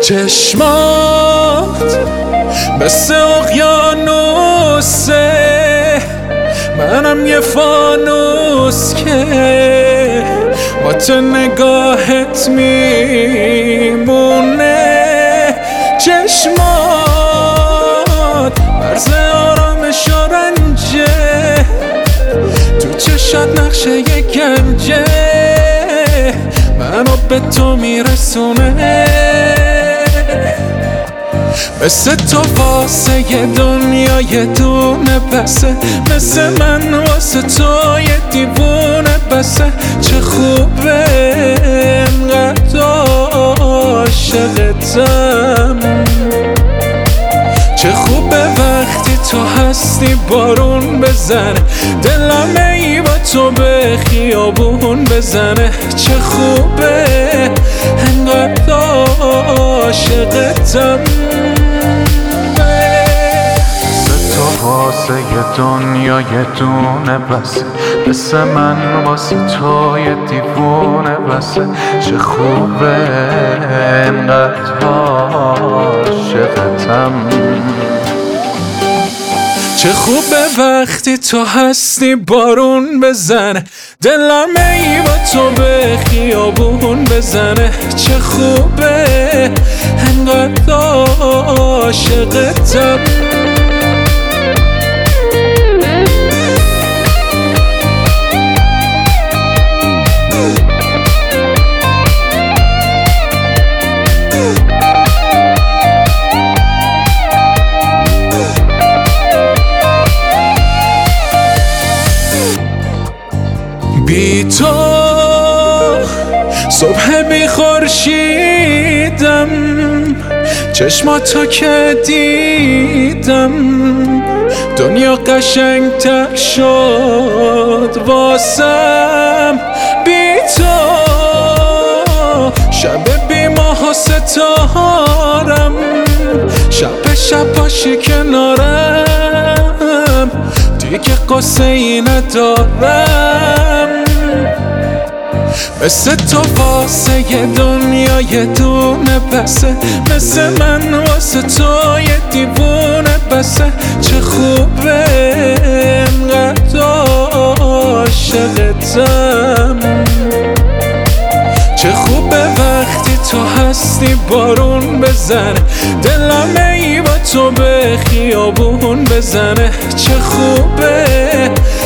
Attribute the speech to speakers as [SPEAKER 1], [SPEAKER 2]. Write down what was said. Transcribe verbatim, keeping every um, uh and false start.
[SPEAKER 1] چشمات مثل اقیانوسه، منم یه فانوس که با تو نگاهت میمونه. چشمات مرز آرامش و رنجه، تو چشات نقشه یه گنجه، منو به تو میرسونه. مثل تو واسه یه دنیا یه دونه بسه، مثل من واسه تو یه دیوونه بسه. چه خوبه انقدر عاشقتم، چه خوبه وقتی تو هستی بارون بزنه، دلم ای با تو به خیابون بزنه. چه خوبه انقدر عاشقتم،
[SPEAKER 2] تو واسه یه دنیا یه دونه بسه، مثل من واسه تو یه دیوونه بسه. چه خوبه انقدر عاشقتم،
[SPEAKER 1] چه خوبه وقتی تو هستی بارون بزنه، دلم ای با تو به خیابون بزنه. چه خوبه انقدر عاشقتم. بی تو صبح بی خورشیدم، چشماتو که دیدم دنیا قشنگتر شد واسم. بی تو شب بی ماه و ستارم، شب شب باشی کنارم، دیگه قصه ای ندارم. مثل تو واسه یه دنیا یه دونه بسه، مثل من واسه تو یه دیوونه بسه. چه خوبه انقدر عاشقتم، چه خوبه وقتی تو هستی بارون بزنه، دلم ای با تو به خیابون بزنه. چه خوبه